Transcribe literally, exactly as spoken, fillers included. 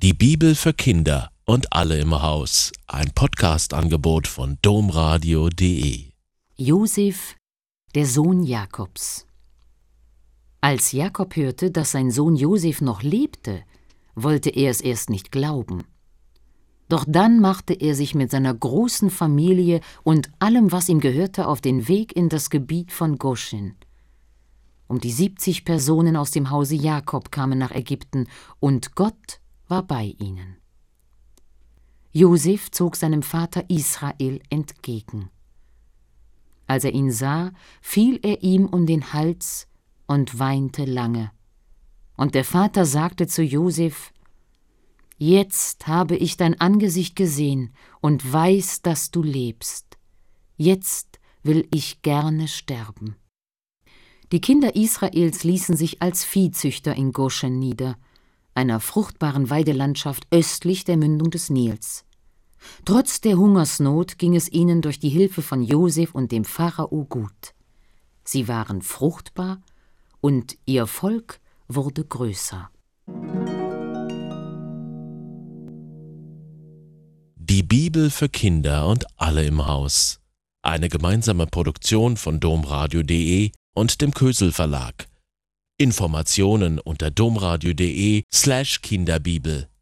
Die Bibel für Kinder und alle im Haus. Ein Podcast-Angebot von domradio punkt de. Josef, der Sohn Jakobs. Als Jakob hörte, dass sein Sohn Josef noch lebte, wollte er es erst nicht glauben. Doch dann machte er sich mit seiner großen Familie und allem, was ihm gehörte, auf den Weg in das Gebiet von Goschen. Um die siebzig Personen aus dem Hause Jakob kamen nach Ägypten, und Gott war bei ihnen. Josef zog seinem Vater Israel entgegen. Als er ihn sah, fiel er ihm um den Hals und weinte lange. Und der Vater sagte zu Josef: »Jetzt habe ich dein Angesicht gesehen und weiß, dass du lebst. Jetzt will ich gerne sterben.« Die Kinder Israels ließen sich als Viehzüchter in Goschen nieder, einer fruchtbaren Weidelandschaft östlich der Mündung des Nils. Trotz der Hungersnot ging es ihnen durch die Hilfe von Josef und dem Pharao gut. Sie waren fruchtbar und ihr Volk wurde größer. Die Bibel für Kinder und alle im Haus. Eine gemeinsame Produktion von domradio punkt de und dem Kösel Verlag. Informationen unter domradio punkt de slash Kinderbibel.